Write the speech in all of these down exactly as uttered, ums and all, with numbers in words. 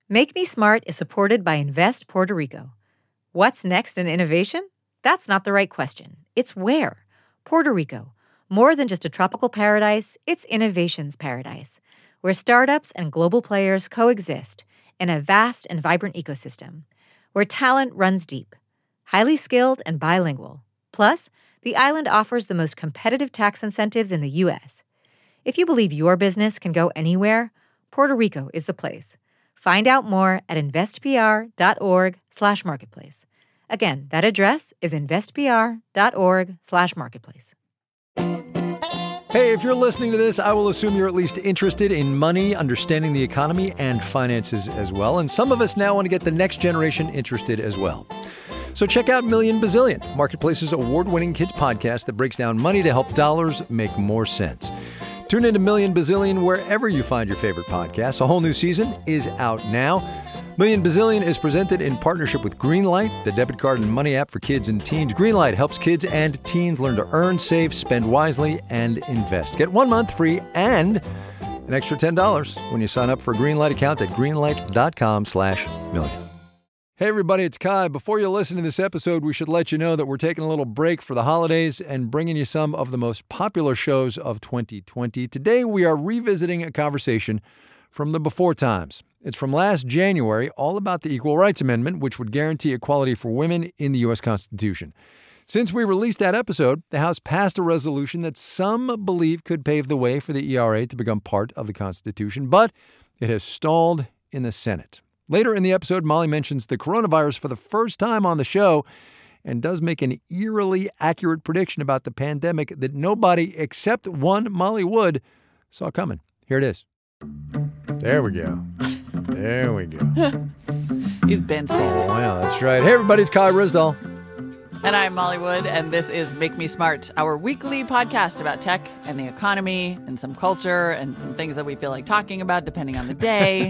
Make Me Smart is supported by Invest Puerto Rico. What's next in innovation? That's not the right question. It's where. Puerto Rico. More than just a tropical paradise, it's innovation's paradise, where startups and global players coexist in a vast and vibrant ecosystem, where talent runs deep, highly skilled and bilingual. Plus, the island offers the most competitive tax incentives in the U S. If you believe your business can go anywhere, Puerto Rico is the place. Find out more at investpr.org slash marketplace. Again, that address is investpr.org slash marketplace. Hey, if you're listening to this, I will assume you're at least interested in money, understanding the economy, and finances as well. And some of us now want to get the next generation interested as well. So check out Million Bazillion, Marketplace's award-winning kids podcast that breaks down money to help dollars make more sense. Tune into Million Bazillion wherever you find your favorite podcasts. A whole new season is out now. Million Bazillion is presented in partnership with Greenlight, the debit card and money app for kids and teens. Greenlight helps kids and teens learn to earn, save, spend wisely, and invest. Get one month free and an extra ten dollars when you sign up for a Greenlight account at greenlight.com slash million. Hey everybody, it's Kai. Before you listen to this episode, we should let you know that we're taking a little break for the holidays and bringing you some of the most popular shows of twenty twenty. Today we are revisiting a conversation from the before times. It's from last January, all about the Equal Rights Amendment, which would guarantee equality for women in the U S Constitution. Since we released that episode, the House passed a resolution that some believe could pave the way for the E R A to become part of the Constitution, but it has stalled in the Senate. Later in the episode, Molly mentions the coronavirus for the first time on the show and does make an eerily accurate prediction about the pandemic that nobody except one Molly Wood saw coming. Here it is. There we go. There we go. He's been standing. Oh, yeah, that's right. Hey, everybody, it's Kai Ryssdal. And I'm Molly Wood, and this is Make Me Smart, our weekly podcast about tech and the economy and some culture and some things that we feel like talking about depending on the day,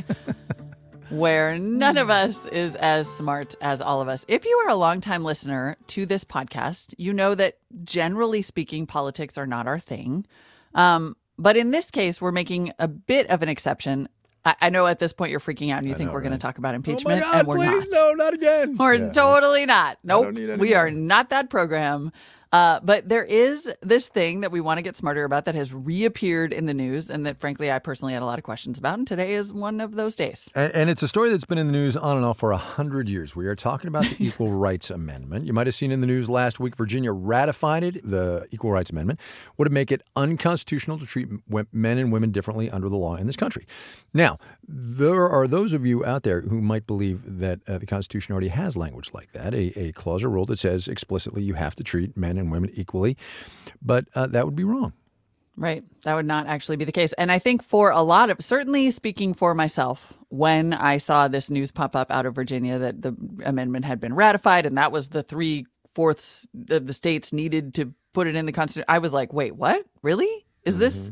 where none of us is as smart as all of us. If you are a longtime listener to this podcast, you know that generally speaking, politics are not our thing. Um, but in this case, we're making a bit of an exception. I, I know at this point you're freaking out and you I think know, we're right? going to talk about impeachment. Oh my God, and we're please, not. no, not again. We're yeah. totally not. Nope. We more. are not that program. Uh, but there is this thing that we want to get smarter about that has reappeared in the news and that, frankly, I personally had a lot of questions about. And today is one of those days. And, and it's a story that's been in the news on and off for one hundred years. We are talking about the Equal Rights Amendment. You might have seen in the news last week, Virginia ratified it. The Equal Rights Amendment would make it unconstitutional to treat men and women differently under the law in this country. Now, there are those of you out there who might believe that uh, the Constitution already has language like that, a, a clause or rule that says explicitly you have to treat men and women equally, but uh, that would be wrong. Right. That would not actually be the case. And I think for a lot of, certainly speaking for myself, when I saw this news pop up out of Virginia that the amendment had been ratified and that was the three-fourths of the states needed to put it in the Constitution, I was like, wait, what? Really? Is mm-hmm. this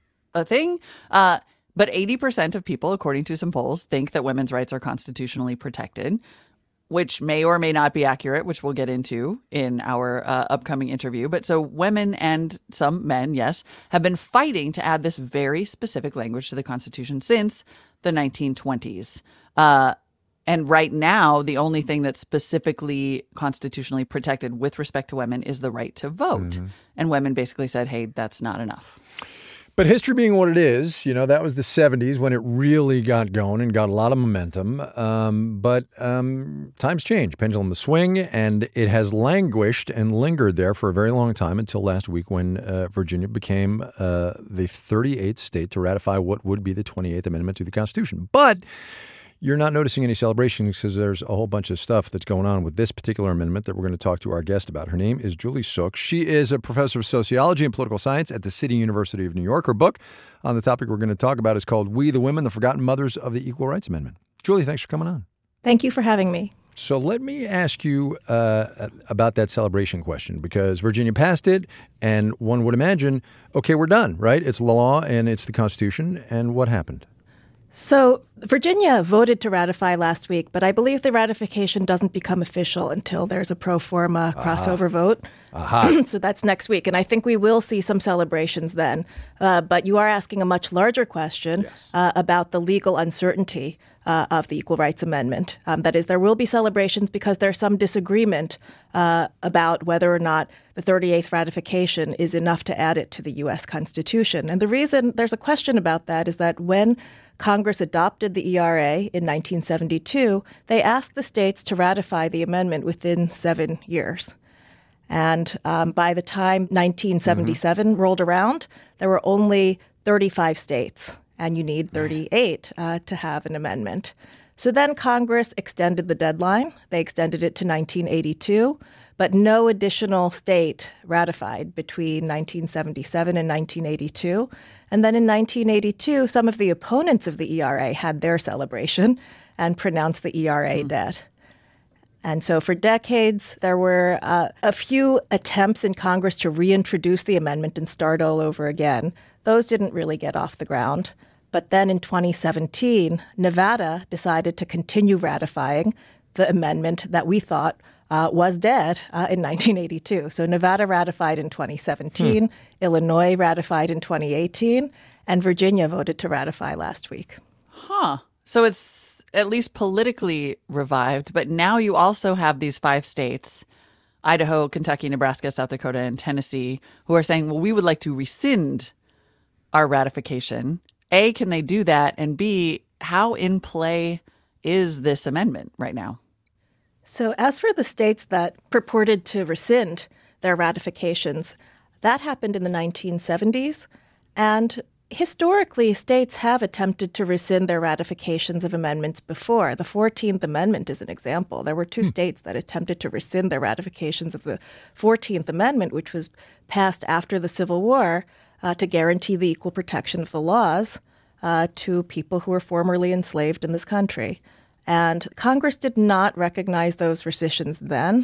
a thing? Uh, but eighty percent of people, according to some polls, think that women's rights are constitutionally protected, which may or may not be accurate, which we'll get into in our uh, upcoming interview. But so women and some men, yes, have been fighting to add this very specific language to the Constitution since the nineteen twenties. Uh, and right now, the only thing that's specifically constitutionally protected with respect to women is the right to vote. Mm-hmm. And women basically said, hey, that's not enough. But history being what it is, you know, that was the seventies when it really got going and got a lot of momentum. Um, but um, times change, pendulums swing, and it has languished and lingered there for a very long time until last week when uh, Virginia became uh, the thirty-eighth state to ratify what would be the twenty-eighth Amendment to the Constitution. But you're not noticing any celebrations because there's a whole bunch of stuff that's going on with this particular amendment that we're going to talk to our guest about. Her name is Julie Suk. She is a professor of sociology and political science at the City University of New York. Her book on the topic we're going to talk about is called We the Women, the Forgotten Mothers of the Equal Rights Amendment. Julie, thanks for coming on. Thank you for having me. So let me ask you uh, about that celebration question, because Virginia passed it, and one would imagine, okay, we're done, right? It's the law and it's the Constitution, and what happened? So Virginia voted to ratify last week, but I believe the ratification doesn't become official until there's a pro forma crossover uh-huh. vote. Uh-huh. So that's next week. And I think we will see some celebrations then. Uh, but you are asking a much larger question yes. uh, about the legal uncertainty uh, of the Equal Rights Amendment. Um, that is, there will be celebrations because there's some disagreement uh, about whether or not the thirty-eighth ratification is enough to add it to the U S Constitution. And the reason there's a question about that is that when Congress adopted the E R A in nineteen seventy-two, they asked the states to ratify the amendment within seven years. And um, by the time nineteen seventy-seven mm-hmm. rolled around, there were only thirty-five states, and you need thirty-eight uh, to have an amendment. So then Congress extended the deadline. They extended it to nineteen eighty-two, but no additional state ratified between nineteen seventy-seven and nineteen eighty-two. And then in nineteen eighty-two, some of the opponents of the E R A had their celebration and pronounced the E R A mm. dead. And so for decades, there were uh, a few attempts in Congress to reintroduce the amendment and start all over again. Those didn't really get off the ground. But then in twenty seventeen, Nevada decided to continue ratifying the amendment that we thought Uh, was dead uh, in nineteen eighty-two. So Nevada ratified in twenty seventeen, hmm. Illinois ratified in twenty eighteen, and Virginia voted to ratify last week. Huh. So it's at least politically revived, but now you also have these five states, Idaho, Kentucky, Nebraska, South Dakota, and Tennessee, who are saying, well, we would like to rescind our ratification. A, can they do that? And B, how in play is this amendment right now? So as for the states that purported to rescind their ratifications, that happened in the nineteen seventies. And historically, states have attempted to rescind their ratifications of amendments before. The fourteenth Amendment is an example. There were two hmm. states that attempted to rescind their ratifications of the fourteenth Amendment, which was passed after the Civil War uh, to guarantee the equal protection of the laws uh, to people who were formerly enslaved in this country. And Congress did not recognize those rescissions then.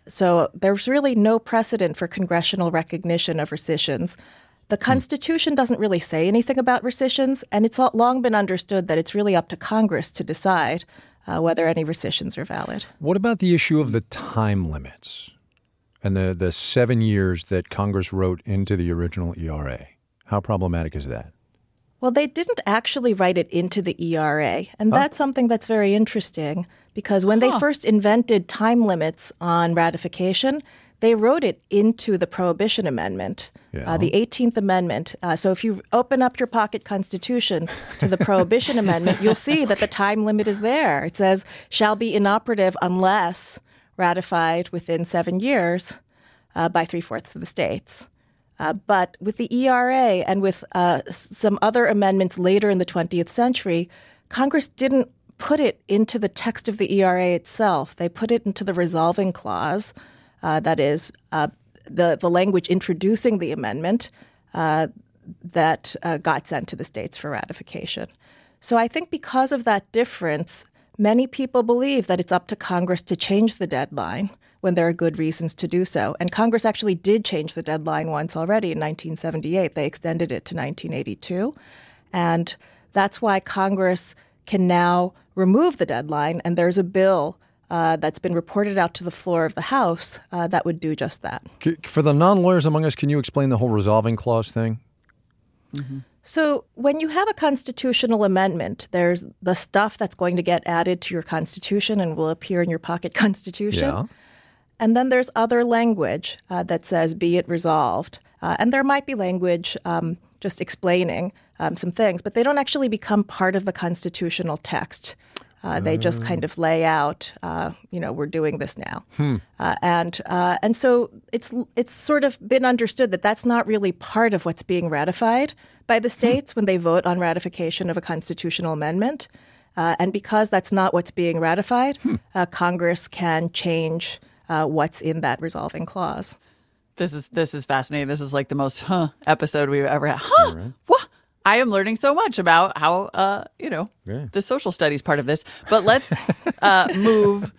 So there's really no precedent for congressional recognition of rescissions. The Constitution doesn't really say anything about rescissions, and it's long been understood that it's really up to Congress to decide uh, whether any rescissions are valid. What about the issue of the time limits and the, the seven years that Congress wrote into the original E R A? How problematic is that? Well, they didn't actually write it into the E R A, and that's oh. something that's very interesting because when huh. they first invented time limits on ratification, they wrote it into the Prohibition Amendment, yeah. uh, the eighteenth Amendment. Uh, so if you open up your pocket Constitution to the Prohibition Amendment, you'll see that the time limit is there. It says, shall be inoperative unless ratified within seven years uh, by three-fourths of the states. Uh, but with the E R A and with uh, some other amendments later in the twentieth century, Congress didn't put it into the text of the E R A itself. They put it into the resolving clause, uh, that is, uh, the, the language introducing the amendment uh, that uh, got sent to the states for ratification. So I think because of that difference, many people believe that it's up to Congress to change the deadline when there are good reasons to do so. And Congress actually did change the deadline once already in nineteen seventy-eight. They extended it to nineteen eighty-two. And that's why Congress can now remove the deadline. And there's a bill uh, that's been reported out to the floor of the House uh, that would do just that. For the non-lawyers among us, can you explain the whole resolving clause thing? Mm-hmm. So when you have a constitutional amendment, there's the stuff that's going to get added to your Constitution and will appear in your pocket Constitution. Yeah. And then there's other language uh, that says, be it resolved. Uh, and there might be language um, just explaining um, some things, but they don't actually become part of the constitutional text. Uh, they just kind of lay out, uh, you know, we're doing this now. Hmm. Uh, and uh, and so it's it's sort of been understood that that's not really part of what's being ratified by the states hmm. when they vote on ratification of a constitutional amendment. Uh, and because that's not what's being ratified, hmm. uh, Congress can change Uh, what's in that resolving clause. This is this is fascinating. This is like the most huh episode we've ever had. Huh? Right. What? I am learning so much about how, uh, you know, yeah. the social studies part of this. But let's uh, move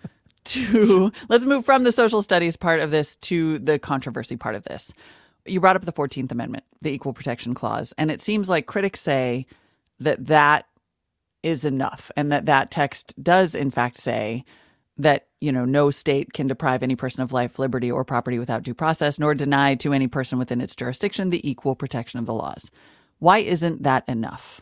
to, let's move from the social studies part of this to the controversy part of this. You brought up the fourteenth Amendment, the Equal Protection Clause. And it seems like critics say that that is enough, and that that text does, in fact, say that, you know, no state can deprive any person of life, liberty, or property without due process, nor deny to any person within its jurisdiction the equal protection of the laws. Why isn't that enough?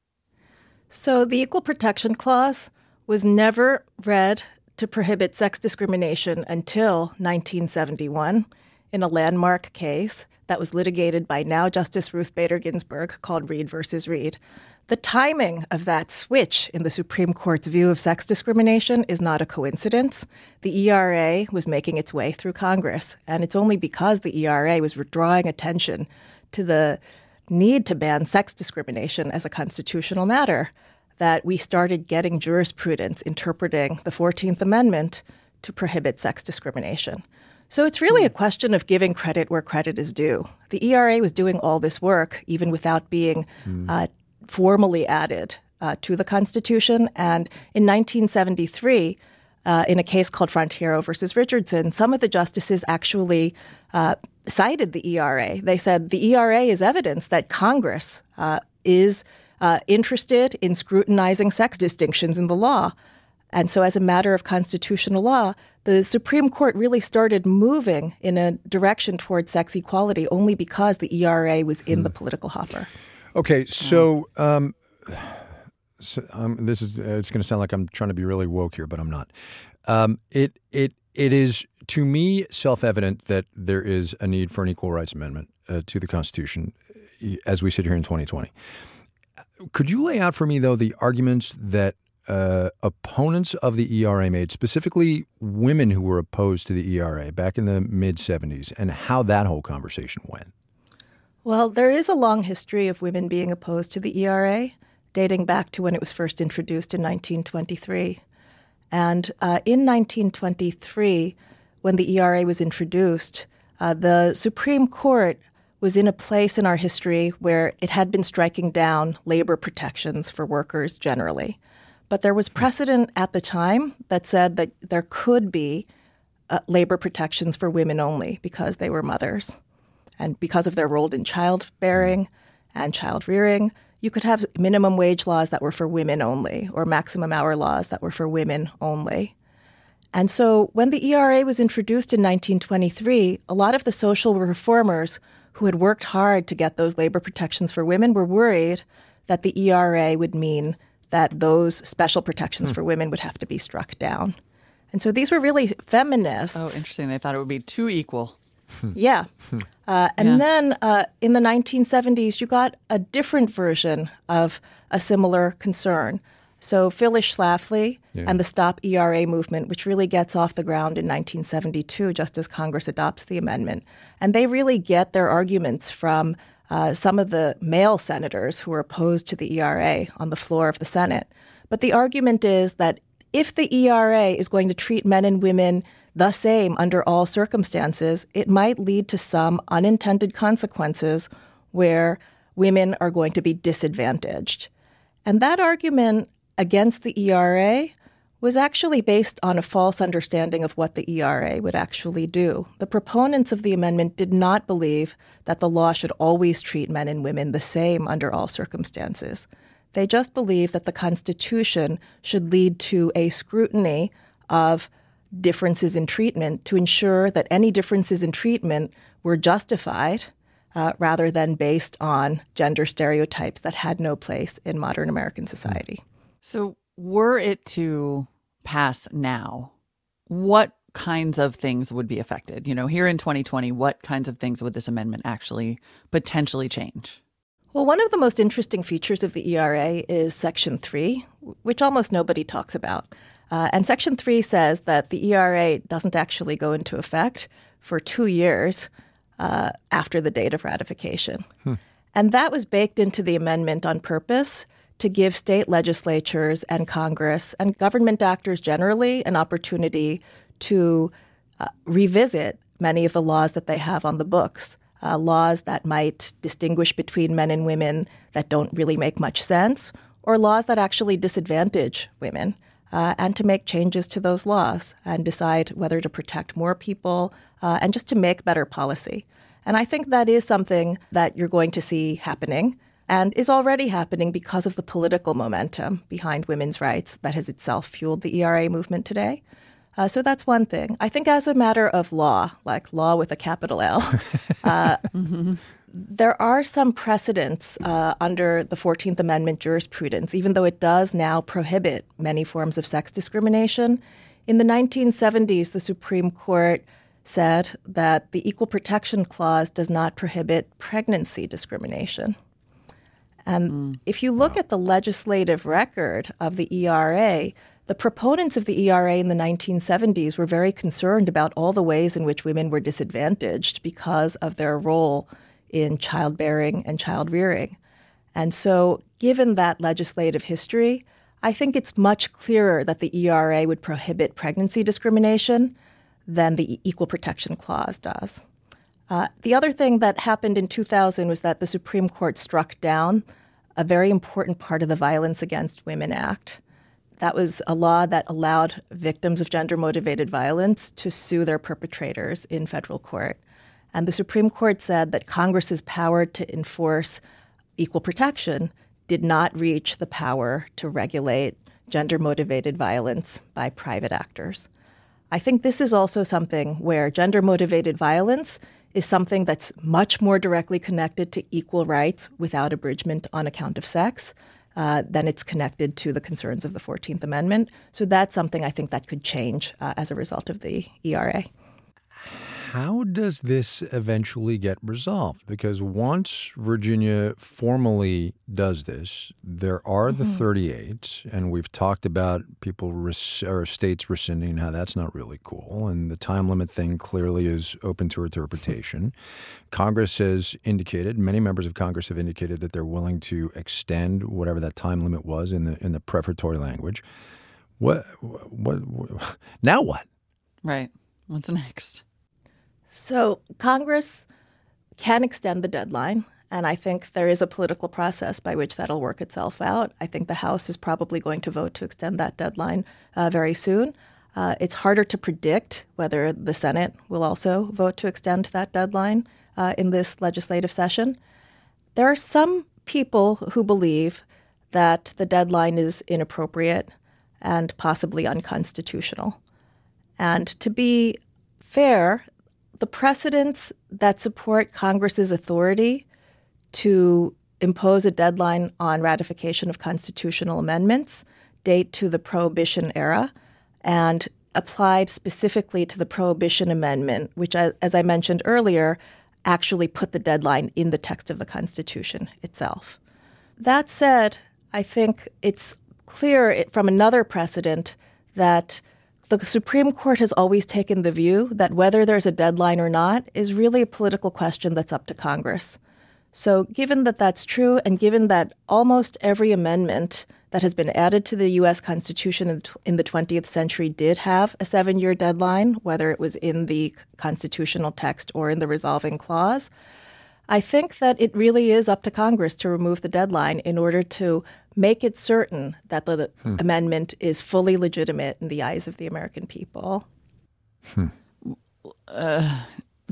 So the Equal Protection Clause was never read to prohibit sex discrimination until nineteen seventy-one in a landmark case that was litigated by now Justice Ruth Bader Ginsburg called Reed versus Reed. The timing of that switch in the Supreme Court's view of sex discrimination is not a coincidence. The E R A was making its way through Congress, and it's only because the E R A was drawing attention to the need to ban sex discrimination as a constitutional matter that we started getting jurisprudence interpreting the fourteenth Amendment to prohibit sex discrimination. So it's really a question of giving credit where credit is due. The E R A was doing all this work even without being mm. uh, formally added uh, to the Constitution. And in nineteen seventy-three, uh, in a case called Frontiero versus Richardson, some of the justices actually uh, cited the E R A. They said the E R A is evidence that Congress uh, is uh, interested in scrutinizing sex distinctions in the law. And so as a matter of constitutional law, the Supreme Court really started moving in a direction towards sex equality only because the E R A was in hmm. the political hopper. Okay, so, um, so um, this is it's going to sound like I'm trying to be really woke here, but I'm not. Um, it it it is, to me, self-evident that there is a need for an equal rights amendment uh, to the Constitution as we sit here in twenty twenty. Could you lay out for me, though, the arguments that uh, opponents of the E R A made, specifically women who were opposed to the E R A back in the mid-seventies, and how that whole conversation went? Well, there is a long history of women being opposed to the E R A, dating back to when it was first introduced in nineteen twenty-three. And uh, in nineteen twenty-three, when the E R A was introduced, uh, the Supreme Court was in a place in our history where it had been striking down labor protections for workers generally. But there was precedent at the time that said that there could be uh, labor protections for women only because they were mothers. And because of their role in childbearing and child rearing, you could have minimum wage laws that were for women only or maximum hour laws that were for women only. And so when the E R A was introduced in nineteen twenty-three, a lot of the social reformers who had worked hard to get those labor protections for women were worried that the E R A would mean that those special protections mm. for women would have to be struck down. And so these were really feminists. Oh, interesting. They thought it would be too equal. Yeah. Uh, and yeah. then uh, in the nineteen seventies, you got a different version of a similar concern. So Phyllis Schlafly yeah. and the Stop E R A movement, which really gets off the ground in nineteen seventy-two, just as Congress adopts the amendment. And they really get their arguments from uh, some of the male senators who were opposed to the E R A on the floor of the Senate. But the argument is that if the E R A is going to treat men and women the same under all circumstances, it might lead to some unintended consequences where women are going to be disadvantaged. And that argument against the E R A was actually based on a false understanding of what the E R A would actually do. The proponents of the amendment did not believe that the law should always treat men and women the same under all circumstances. They just believed that the Constitution should lead to a scrutiny of differences in treatment to ensure that any differences in treatment were justified uh, rather than based on gender stereotypes that had no place in modern American society. So were it to pass now, what kinds of things would be affected? You know, here in twenty twenty, what kinds of things would this amendment actually potentially change? Well, one of the most interesting features of the E R A is Section three, which almost nobody talks about. Uh, and Section three says that the E R A doesn't actually go into effect for two years uh, after the date of ratification. Hmm. And that was baked into the amendment on purpose to give state legislatures and Congress and government actors generally an opportunity to uh, revisit many of the laws that they have on the books, uh, laws that might distinguish between men and women that don't really make much sense, or laws that actually disadvantage women. Uh, and to make changes to those laws and decide whether to protect more people uh, and just to make better policy. And I think that is something that you're going to see happening. and is already happening because of the political momentum behind women's rights that has itself fueled the E R A movement today. Uh, so that's one thing. I think as a matter of law, like law with a capital L, uh, mm-hmm. there are some precedents uh, under the fourteenth Amendment jurisprudence, even though it does now prohibit many forms of sex discrimination. In the nineteen seventies, the Supreme Court said that the Equal Protection Clause does not prohibit pregnancy discrimination. And mm. if you look wow. at the legislative record of the E R A, the proponents of the E R A in the nineteen seventies were very concerned about all the ways in which women were disadvantaged because of their role in childbearing and child rearing. And so given that legislative history, I think it's much clearer that the E R A would prohibit pregnancy discrimination than the Equal Protection Clause does. Uh, the other thing that happened in two thousand was that the Supreme Court struck down a very important part of the Violence Against Women Act. That was a law that allowed victims of gender-motivated violence to sue their perpetrators in federal court. And the Supreme Court said that Congress's power to enforce equal protection did not reach the power to regulate gender-motivated violence by private actors. I think this is also something where gender-motivated violence is something that's much more directly connected to equal rights without abridgment on account of sex uh, than it's connected to the concerns of the fourteenth Amendment. So that's something I think that could change uh, as a result of the E R A. How does this eventually get resolved? Because once Virginia formally does this, there are the mm-hmm. thirty-eight, and we've talked about people res- or states rescinding how that's not really cool, and the time limit thing clearly is open to interpretation. Congress has indicated, many members of Congress have indicated that they're willing to extend whatever that time limit was in the in the prefatory language. What? What? what now what? Right. What's next? So Congress can extend the deadline, and I think there is a political process by which that'll work itself out. I think the House is probably going to vote to extend that deadline uh, very soon. Uh, it's harder to predict whether the Senate will also vote to extend that deadline uh, in this legislative session. There are some people who believe that the deadline is inappropriate and possibly unconstitutional. And to be fair, the precedents that support Congress's authority to impose a deadline on ratification of constitutional amendments date to the Prohibition era and applied specifically to the Prohibition Amendment, which, as I mentioned earlier, actually put the deadline in the text of the Constitution itself. That said, I think it's clear from another precedent that the Supreme Court has always taken the view that whether there's a deadline or not is really a political question that's up to Congress. So given that that's true, and given that almost every amendment that has been added to the U S Constitution in the twentieth century did have a seven-year deadline, whether it was in the constitutional text or in the resolving clause, I think that it really is up to Congress to remove the deadline in order to make it certain that the hmm. amendment is fully legitimate in the eyes of the American people. Hmm. Uh,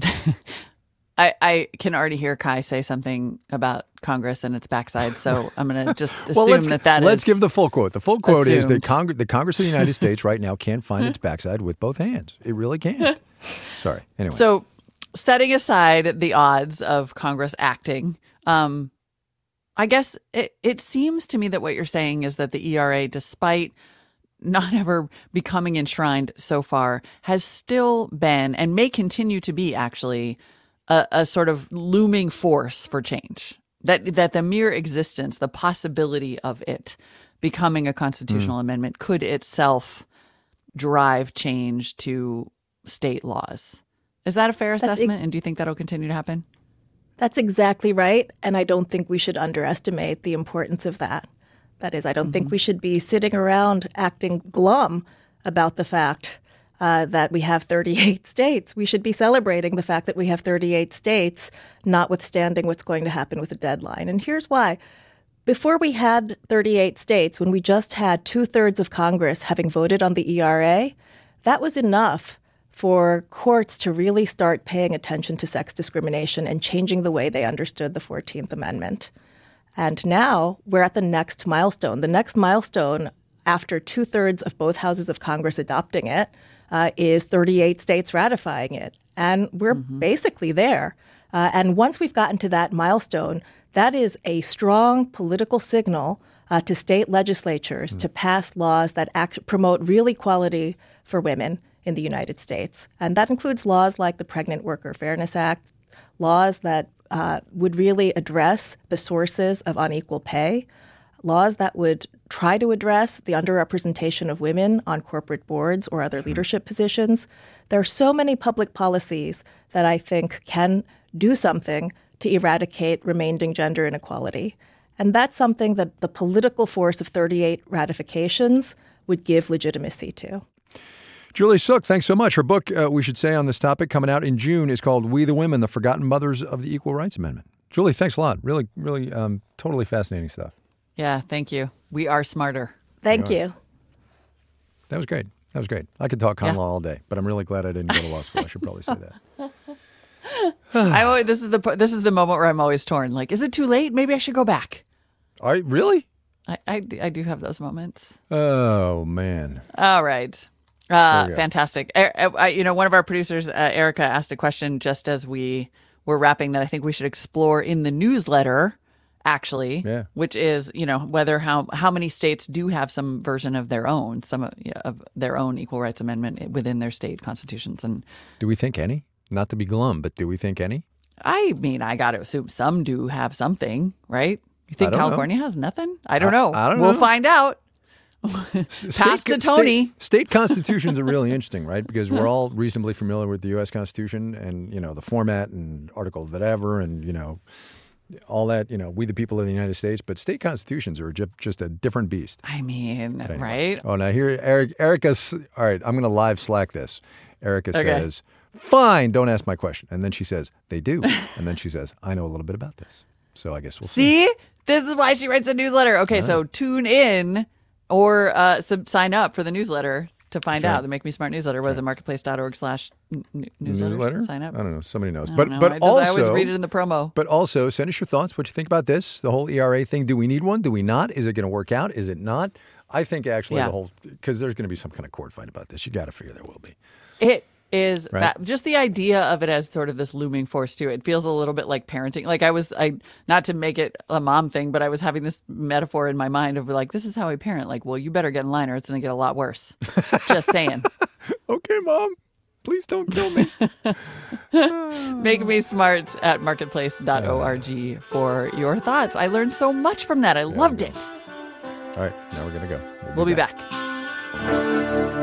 I, I can already hear Kai say something about Congress and its backside, so I'm going to just assume well, let's, that that let's is give the full quote. The full quote assumed. is that Cong- the Congress of the United States right now can't find its backside with both hands. It really can't. Sorry. Anyway. So setting aside the odds of Congress acting, um, I guess it, it seems to me that what you're saying is that the E R A, despite not ever becoming enshrined so far, has still been and may continue to be actually a, a sort of looming force for change. That that the mere existence, the possibility of it becoming a constitutional mm. amendment could itself drive change to state laws. Is that a fair assessment? Ex- and do you think that'll continue to happen? That's exactly right. And I don't think we should underestimate the importance of that. That is, I don't mm-hmm. think we should be sitting around acting glum about the fact uh, that we have thirty-eight states. We should be celebrating the fact that we have thirty-eight states, notwithstanding what's going to happen with the deadline. And here's why. Before we had thirty-eight states, when we just had two-thirds of Congress having voted on the E R A, that was enough for courts to really start paying attention to sex discrimination and changing the way they understood the fourteenth Amendment. And now we're at the next milestone. The next milestone, after two-thirds of both houses of Congress adopting it, uh, is thirty-eight states ratifying it. And we're mm-hmm. basically there. Uh, and once we've gotten to that milestone, that is a strong political signal uh, to state legislatures mm. to pass laws that act- promote real equality for women in the United States. And that includes laws like the Pregnant Worker Fairness Act, laws that uh, would really address the sources of unequal pay, laws that would try to address the underrepresentation of women on corporate boards or other leadership positions. There are so many public policies that I think can do something to eradicate remaining gender inequality. And that's something that the political force of thirty-eight ratifications would give legitimacy to. Julie Suk, thanks so much. Her book, uh, we should say, on this topic, coming out in June, is called We the Women, The Forgotten Mothers of the Equal Rights Amendment. Julie, thanks a lot. Really, really um, totally fascinating stuff. Yeah, thank you. We are smarter. Thank you. That was great. That was great. I could talk con yeah. law all day, but I'm really glad I didn't go to law school. I should probably say that. I'm always, this is the this is the moment where I'm always torn. Like, is it too late? Maybe I should go back. Are you, really? I, I, I do have those moments. Oh, man. All right. Uh, fantastic. I, I, you know, one of our producers, uh, Erica, asked a question just as we were wrapping that I think we should explore in the newsletter, actually, yeah. which is, you know, whether how how many states do have some version of their own, some of, yeah, of their own equal rights amendment within their state constitutions. And do we think any? Not to be glum, but do we think any? I mean, I got to assume some do have something, right? You think California know. has nothing? I don't I, know. I don't we'll know. find out. State, Pass to Tony. State, state constitutions are really interesting, right? Because we're all reasonably familiar with the U S Constitution and, you know, the format and article whatever and, you know, all that, you know, we the people of the United States. But state constitutions are just, just a different beast. I mean, anyway. right? Oh, now here, Eric, Erica's, all right, I'm going to live Slack this. Erica okay. says, fine, don't ask my question. And then she says, they do. And then she says, I know a little bit about this. So I guess we'll see. See? This is why she writes a newsletter. Okay, right. So tune in or uh, sub- sign up for the newsletter to find sure. out. The Make Me Smart newsletter. What sure. is it? Marketplace.org slash newsletter. Newsletter? Sign up. I don't know. Somebody knows. I But know. but I just, also, I always read it in the promo. But also, send us your thoughts. What you think about this? The whole E R A thing. Do we need one? Do we not? Is it going to work out? Is it not? I think actually yeah. the whole, because there's going to be some kind of court fight about this. You got to figure there will be. It is right? fa- just the idea of it as sort of this looming force too. It feels a little bit like parenting. Like I was, I not to make it a mom thing, but I was having this metaphor in my mind of like, this is how I parent. Like, well, you better get in line or it's going to get a lot worse. Just saying. Okay, Mom. Please don't kill me. Make Me Smart at marketplace dot org for your thoughts. I learned so much from that. I there loved it. All right, now we're going to go. We'll, we'll be, be back. back.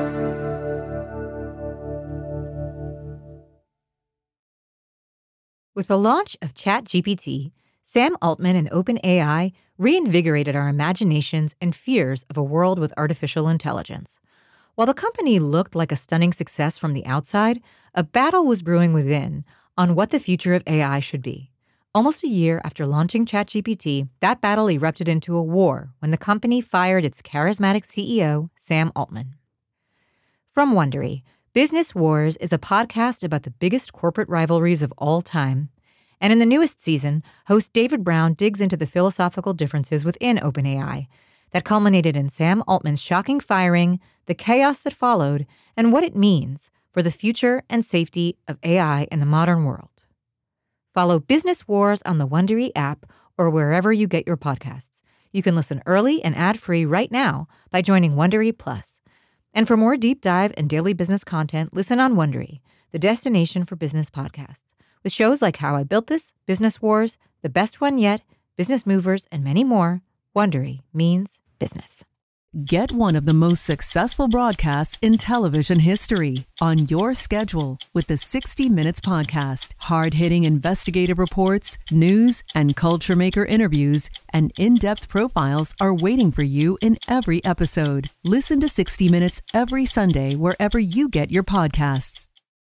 With the launch of ChatGPT, Sam Altman and OpenAI reinvigorated our imaginations and fears of a world with artificial intelligence. While the company looked like a stunning success from the outside, a battle was brewing within on what the future of A I should be. Almost a year after launching ChatGPT, that battle erupted into a war when the company fired its charismatic C E O, Sam Altman. From Wondery, Business Wars is a podcast about the biggest corporate rivalries of all time. And in the newest season, host David Brown digs into the philosophical differences within OpenAI that culminated in Sam Altman's shocking firing, the chaos that followed, and what it means for the future and safety of A I in the modern world. Follow Business Wars on the Wondery app or wherever you get your podcasts. You can listen early and ad-free right now by joining Wondery Plus. And for more deep dive and daily business content, listen on Wondery, the destination for business podcasts, with shows like How I Built This, Business Wars, The Best One Yet, Business Movers, and many more. Wondery means business. Get one of the most successful broadcasts in television history on your schedule with the sixty minutes Podcast. Hard-hitting investigative reports, news, and culture maker interviews, and in-depth profiles are waiting for you in every episode. Listen to sixty minutes every Sunday wherever you get your podcasts.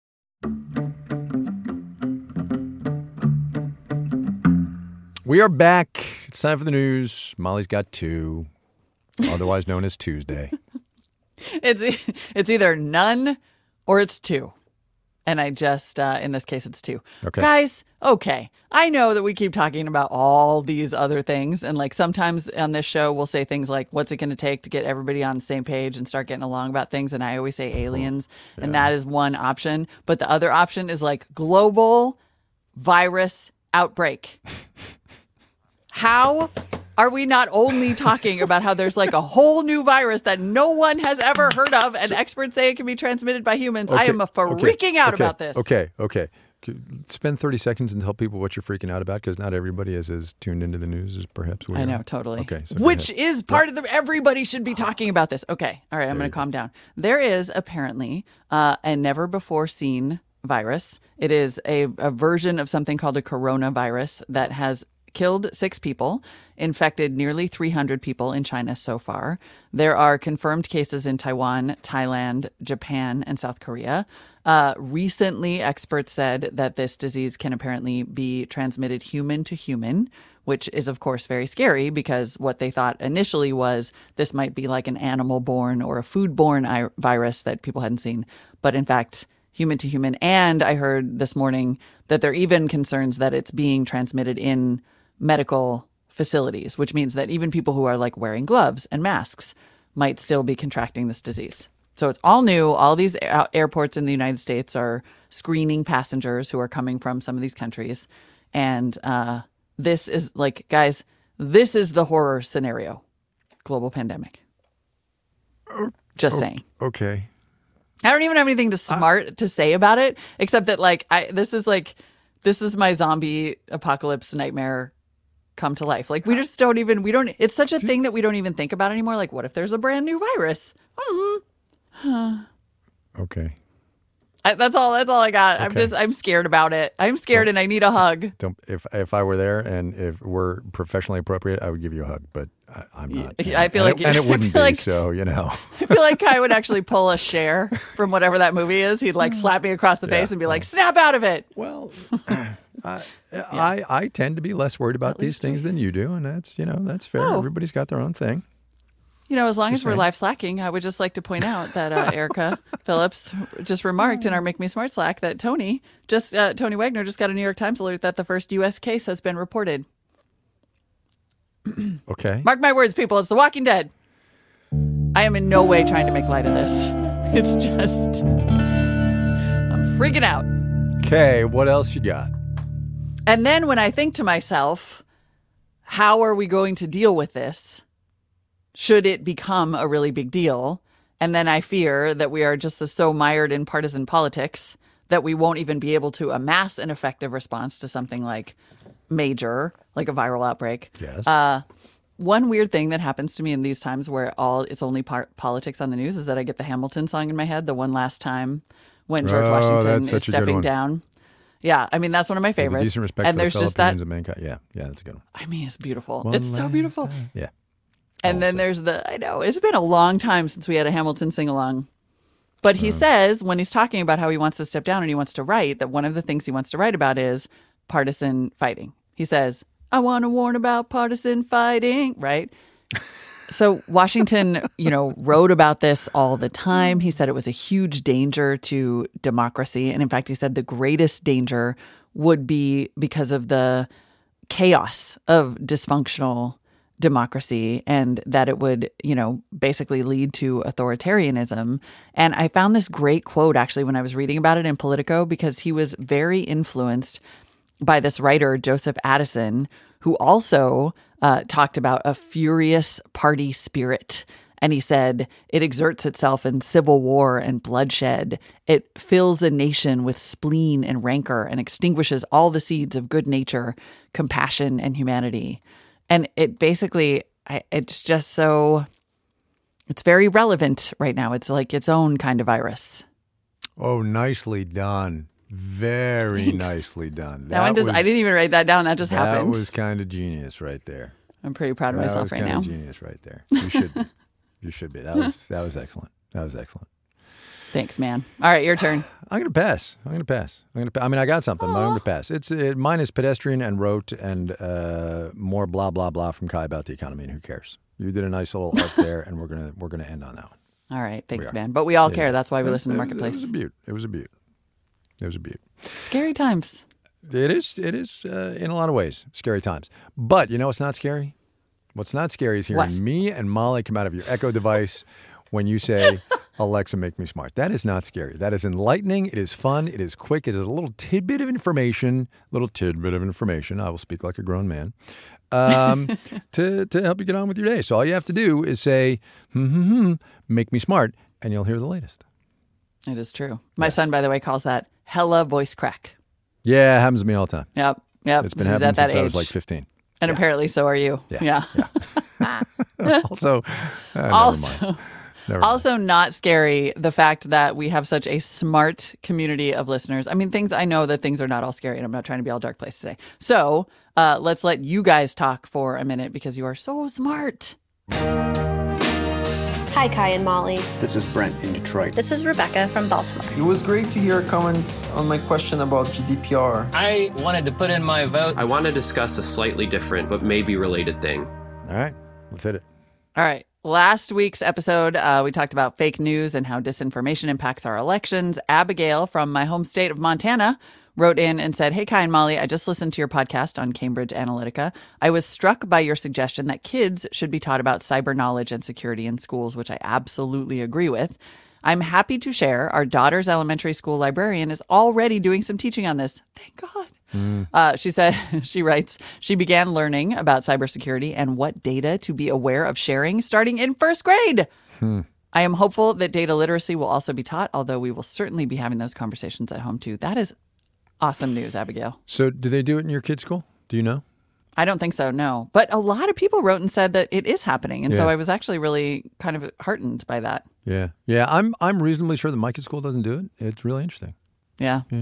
We are back. It's time for the news. Molly's got two, otherwise known as Tuesday. It's it's either none or it's two. And I just, uh, in this case, it's two. Okay. Guys, okay, I know that we keep talking about all these other things. And like sometimes on this show, we'll say things like, what's it going to take to get everybody on the same page and start getting along about things? And I always say aliens. Yeah. And that is one option. But the other option is like global virus outbreak. How are we not only talking about how there's like a whole new virus that no one has ever heard of and experts say it can be transmitted by humans? Okay, I am a freaking okay, out okay, about this. Okay, okay. Spend thirty seconds and tell people what you're freaking out about, because not everybody is as tuned into the news as perhaps we are. I know, totally. Okay, so Which is part of the, everybody should be talking about this. Okay, all right, I'm going to calm down. There is apparently uh, a never before seen virus. It is a, a version of something called a coronavirus that has killed six people, infected nearly three hundred people in China so far. There are confirmed cases in Taiwan, Thailand, Japan, and South Korea. Uh, recently, experts said that this disease can apparently be transmitted human to human, which is, of course, very scary because what they thought initially was this might be like an animal-borne or a food-borne I- virus that people hadn't seen. But in fact, human to human. And I heard this morning that there are even concerns that it's being transmitted in medical facilities, which means that even people who are like wearing gloves and masks might still be contracting this disease. So it's all new. All these a- airports in the United States are screening passengers who are coming from some of these countries. And uh, this is like, guys, this is the horror scenario. Global pandemic. Just oh, saying. Okay. I don't even have anything to smart uh, to say about it, except that like, I, this is like, this is my zombie apocalypse nightmare come to life. Like we just don't even, we don't, it's such a thing that we don't even think about anymore. Like what if there's a brand new virus? Mm-hmm. Huh. Okay. I, that's all, that's all I got. Okay. I'm just, I'm scared about it. I'm scared don't, and I need a hug. Don't, if, if I were there and if we're professionally appropriate, I would give you a hug, but I, I'm not. Yeah, I feel and like, it, and it wouldn't be, like, so, you know. I feel like Kai would actually pull a Cher from whatever that movie is. He'd like slap me across the face yeah, and be like, snap out of it. Well, I, yeah. I, I tend to be less worried about At these things than you do. And that's, you know, that's fair. Oh. Everybody's got their own thing. You know, as long just as we're saying. Live slacking, I would just like to point out that uh, Erica Phillips just remarked in our Make Me Smart Slack that Tony, just uh, Tony Wagner just got a New York Times alert that the first U S case has been reported. Okay. Mark my words, people. It's The Walking Dead. I am in no way trying to make light of this. It's just, I'm freaking out. Okay, what else you got? And then when I think to myself, how are we going to deal with this? Should it become a really big deal? And then I fear that we are just so mired in partisan politics that we won't even be able to amass an effective response to something like major, like a viral outbreak. Yes. Uh, one weird thing that happens to me in these times where all it's only part politics on the news is that I get the Hamilton song in my head, the one last time when George oh, Washington is stepping down. Yeah, I mean, that's one of my favorites. With decent respect and for there's the just opinions that, of mankind. Yeah, yeah, that's a good one. I mean, it's beautiful. One it's so beautiful. Time. Yeah. And then there's the, I know, it's been a long time since we had a Hamilton sing-along. But he uh, says, when he's talking about how he wants to step down and he wants to write, that one of the things he wants to write about is partisan fighting. He says, I want to warn about partisan fighting, right? So Washington, you know, wrote about this all the time. He said it was a huge danger to democracy. And in fact, he said the greatest danger would be because of the chaos of dysfunctional democracy, and that it would, you know, basically lead to authoritarianism. And I found this great quote actually when I was reading about it in Politico, because he was very influenced by this writer, Joseph Addison, who also uh, talked about a furious party spirit. And he said, it exerts itself in civil war and bloodshed. It fills a nation with spleen and rancor and extinguishes all the seeds of good nature, compassion, and humanity. And it basically, it's just so, it's very relevant right now. It's like its own kind of virus. Oh, nicely done. Very Thanks. Nicely done. That, that one does, was, I didn't even write that down. That just that happened. That was kind of genius right there. I'm pretty proud of that myself right now. That was kind of genius right there. You should be. You should be. That was, that was excellent. That was excellent. Thanks, man. All right, your turn. I'm going to pass. I'm going to pass. I'm going to. I mean, I got something. But I'm going to pass. It's it, mine is pedestrian and rote and uh, more blah blah blah from Kai about the economy, and who cares? You did a nice little arc there, and we're gonna we're gonna end on that one. All right, thanks, man. But we all yeah. care. That's why we it, listen to it, Marketplace. It was a beaut. It was a beaut. It was a beaut. Scary times. it is, it is uh, in a lot of ways, scary times. But you know what's not scary? What's not scary is hearing What? me and Molly come out of your Echo device when you say, Alexa, make me smart. That is not scary. That is enlightening. It is fun. It is quick. It is a little tidbit of information, little tidbit of information. I will speak like a grown man, um, to, to help you get on with your day. So all you have to do is say, hmm, hmm, hmm, make me smart, and you'll hear the latest. It is true. My son, by the way, calls that hella voice crack. Yeah, it happens to me all the time. Yep. Yep. It's been He's happening at that since I was age. like fifteen. And Yeah. apparently so are you. Yeah. Yeah. Also, uh, never Also, mind. Never mind. also not scary, the fact that we have such a smart community of listeners. I mean, things I know that things are not all scary, and I'm not trying to be all dark place today. So uh, let's let you guys talk for a minute because you are so smart. Hi, Kai and Molly. This is Brent in Detroit. This is Rebecca from Baltimore. It was great to hear comments on my question about G D P R. I wanted to put in my vote. I want to discuss a slightly different but maybe related thing. All right, let's hit it. All right. Last week's episode, uh, we talked about fake news and how disinformation impacts our elections. Abigail from my home state of Montana wrote in and said, hey, Kai and Molly, I just listened to your podcast on Cambridge Analytica. I was struck by your suggestion that kids should be taught about cyber knowledge and security in schools, which I absolutely agree with. I'm happy to share our daughter's elementary school librarian is already doing some teaching on this. Thank God. Mm. Uh, she said, she writes, she began learning about cybersecurity and what data to be aware of sharing starting in first grade. Hmm. I am hopeful that data literacy will also be taught, although we will certainly be having those conversations at home too. That is awesome news, Abigail. So do they do it in your kids' school? Do you know? I don't think so, no. But a lot of people wrote and said that it is happening. And Yeah. so I was actually really kind of heartened by that. Yeah. Yeah, I'm I'm reasonably sure that my kids' school doesn't do it. It's really interesting. Yeah. Yeah.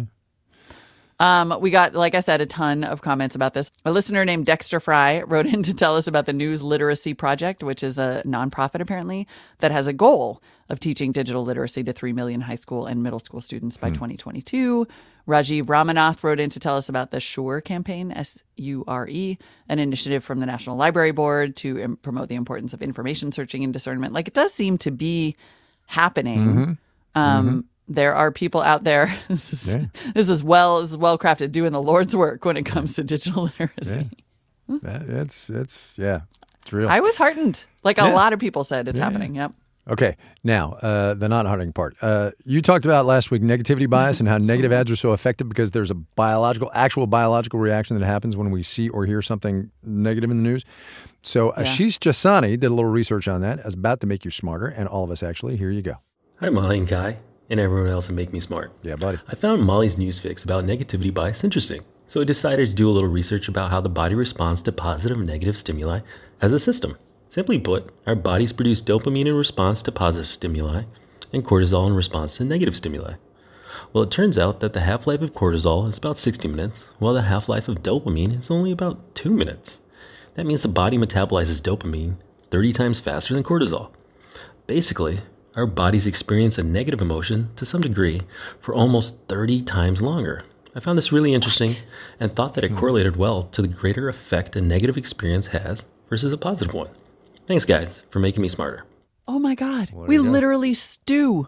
Um, we got, like I said, a ton of comments about this. A listener named Dexter Fry wrote in to tell us about the News Literacy Project, which is a nonprofit, apparently, that has a goal of teaching digital literacy to three million high school and middle school students by hmm. twenty twenty-two. Rajiv Ramanath wrote in to tell us about the SURE campaign, S U R E, an initiative from the National Library Board to im- promote the importance of information searching and discernment. Like, it does seem to be happening. Mm-hmm. Um, mm-hmm. There are people out there. This is, yeah. this is well, this is well crafted, doing the Lord's work when it comes to digital literacy. Yeah. that, it's it's yeah, it's real. I was heartened. Like yeah. a lot of people said, it's yeah. happening. Yep. Okay, now uh, the not heartening part. Uh, you talked about last week negativity bias and how negative ads are so effective because there's a biological, actual biological reaction that happens when we see or hear something negative in the news. So yeah. Ashish Jasani did a little research on that. It's about to make you smarter, and all of us actually. Here you go. Hi, Molly and Kai. And everyone else that make me smart. Yeah, buddy. I found Molly's news fix about negativity bias interesting, so I decided to do a little research about how the body responds to positive and negative stimuli as a system. Simply put, our bodies produce dopamine in response to positive stimuli and cortisol in response to negative stimuli. Well, it turns out that the half-life of cortisol is about sixty minutes, while the half-life of dopamine is only about two minutes. That means the body metabolizes dopamine thirty times faster than cortisol. Basically, our bodies experience a negative emotion to some degree for almost thirty times longer. I found this really interesting what? and thought that it correlated well to the greater effect a negative experience has versus a positive one. Thanks, guys, for making me smarter. Oh my God. We literally stew.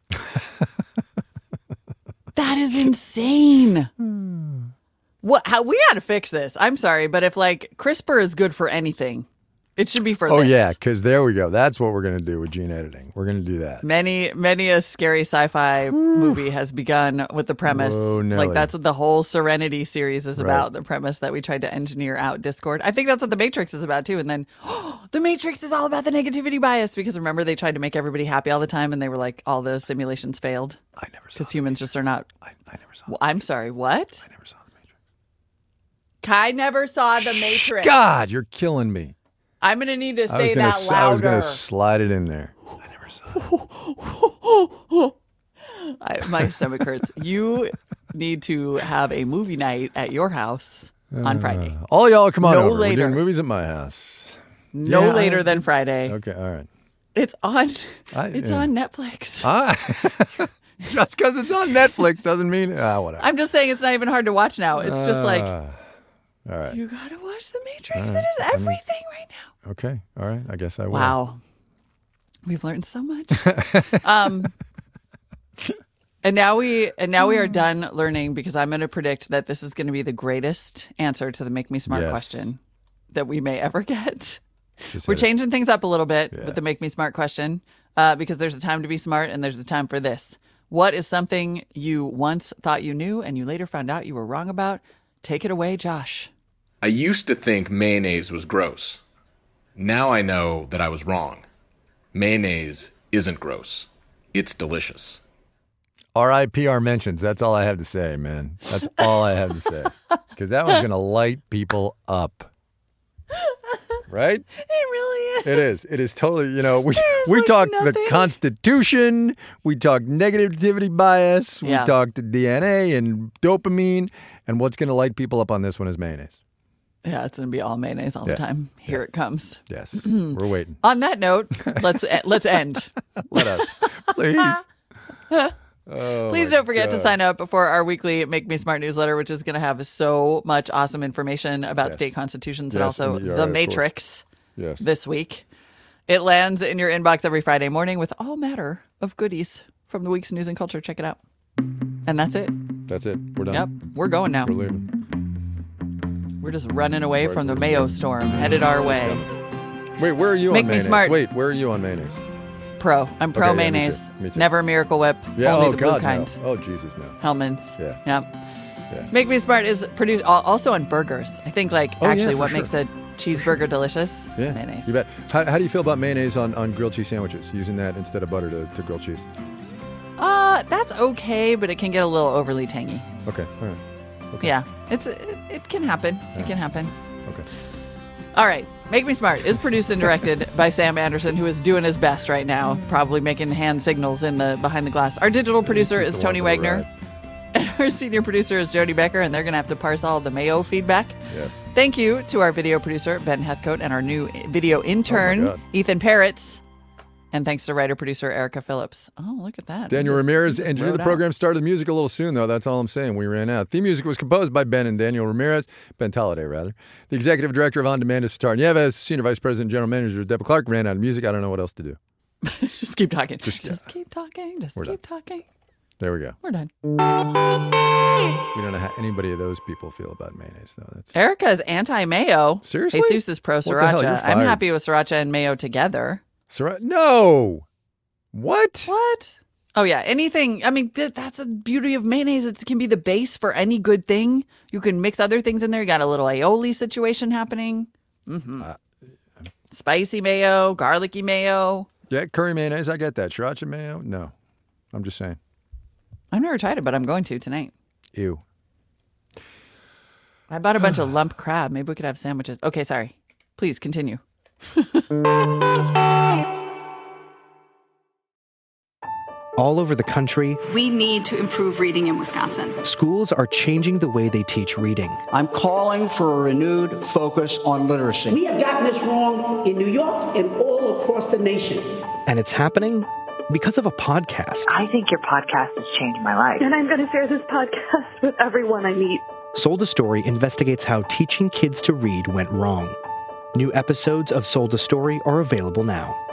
That is insane. What? How we got to fix this. I'm sorry, but if like CRISPR is good for anything, it should be for oh, this. Oh, yeah, because there we go. That's what we're going to do with gene editing. We're going to do that. Many, many a scary sci-fi movie has begun with the premise. Whoa, like, that's what the whole Serenity series is right. about, the premise that we tried to engineer out Discord. I think that's what The Matrix is about, too. And then, oh, The Matrix is all about the negativity bias. Because remember, they tried to make everybody happy all the time, and they were like, all those simulations failed. I never saw Because humans just are not. I, I never saw well, I'm sorry, what? I never saw The Matrix. Kai never saw The Matrix. God, you're killing me. I'm going to need to say gonna, that louder. I was going to slide it in there. I never saw it. I, my stomach hurts. You need to have a movie night at your house on Friday. Uh, all y'all come on no over. Later. We're doing movies at my house. No yeah, later I, than Friday. Okay, all right. It's on I, It's yeah. on Netflix. Ah, just because it's on Netflix doesn't mean ah, whatever. I'm just saying it's not even hard to watch now. It's just like uh, all right. You got to watch The Matrix. Right. It is everything right now. Okay. All right. I guess I will. Wow. We've learned so much. um, And now we and now we are done learning because I'm going to predict that this is going to be the greatest answer to the Make Me Smart Yes. question that we may ever get. Just We're hit it. changing things up a little bit Yeah. with the Make Me Smart question uh, because there's a time to be smart and there's a time for this. What is something you once thought you knew and you later found out you were wrong about? Take it away, Josh. I used to think mayonnaise was gross. Now I know that I was wrong. Mayonnaise isn't gross. It's delicious. R I P R mentions. That's all I have to say, man. That's all I have to say. Because that one's going to light people up. Right? It really is. It is. It is totally, you know, we There's we like talked nothing. the Constitution, we talked negativity bias, we Yeah. talked D N A and dopamine, and what's going to light people up on this one is mayonnaise. Yeah, it's going to be all mayonnaise all Yeah. the time. Here it comes. Yes. We're waiting. On that note, let's let's end. Let us. Please. Oh, Please my don't forget to God. sign up for our weekly Make Me Smart newsletter, which is going to have so much awesome information about Yes. state constitutions Yes, and also and the- the yeah, of Matrix Yes. this week. It lands in your inbox every Friday morning with all matter of goodies from the week's news and culture. Check it out. And that's it. That's it. We're done. Yep, we're going now. We're leaving. We're just running away Right from the towards Mayo the- storm, headed our way. Wait, where are you Make on me mayonnaise? smart. Wait, where are you on mayonnaise? Pro. I'm pro Okay, yeah, me mayonnaise. too. Me too. Never Miracle Whip. Yeah. Only Oh the God, blue kind. no. Oh Jesus, no. Hellman's. Yeah. Yep. Yeah. Make Me Smart is produced al- also on burgers. I think like Oh, yeah, actually for what sure. makes a cheeseburger delicious? Yeah. Mayonnaise. You bet. How, how do you feel about mayonnaise on, on grilled cheese sandwiches? Using that instead of butter to, to grilled cheese? Uh, that's okay, but it can get a little overly tangy. Okay. All right. Okay. Yeah. It's it, it can happen. It can happen. Okay. All right. Make Me Smart is produced and directed by Sam Anderson, who is doing his best right now, probably making hand signals in the behind the glass. Our digital producer is the Tony one for the Wagner. And our senior producer is Jody Becker, and they're going to have to parse all the Mayo feedback. Yes. Thank you to our video producer, Ben Heathcote, and our new video intern, God. Ethan Parrots. And thanks to writer-producer Erica Phillips. Oh, look at that. Daniel We just- Ramirez we just engineered wrote the out. program. Started the music a little soon, though. That's all I'm saying. We ran out. Theme music was composed by Ben and Daniel Ramirez. Ben Tolliday, rather. The executive director of On Demand is Sitar Nieves. Senior vice president and general manager Deborah Clark. Ran out of music. I don't know what else to do. Just keep talking. Just- Just, keep talking. Just We're keep talking. There we go. We're done. We don't know how anybody of those people feel about mayonnaise, though. That's Erica is anti-mayo. Seriously? Jesus is pro What the hell? You're sriracha. I'm fired. happy with sriracha and mayo together. Sriracha. No. What? What? Oh, yeah. Anything. I mean, th- that's the beauty of mayonnaise. It can be the base for any good thing. You can mix other things in there. You got a little aioli situation happening. Mm-hmm. Uh, Spicy mayo, garlicky mayo. Yeah, curry mayonnaise. I get that. Sriracha mayo? No. I'm just saying. I've never tried it, but I'm going to tonight. Ew. I bought a bunch of lump crab. Maybe we could have sandwiches. Okay, sorry. Please continue. All over the country, We need to improve reading in Wisconsin. schools are changing the way they teach reading. I'm calling for a renewed focus on literacy. We have gotten this wrong in New York and all across the nation. And it's happening because of a podcast. I think your podcast has changed my life. And I'm going to share this podcast with everyone I meet. Sold a Story investigates how teaching kids to read went wrong. New episodes of Sold a Story are available now.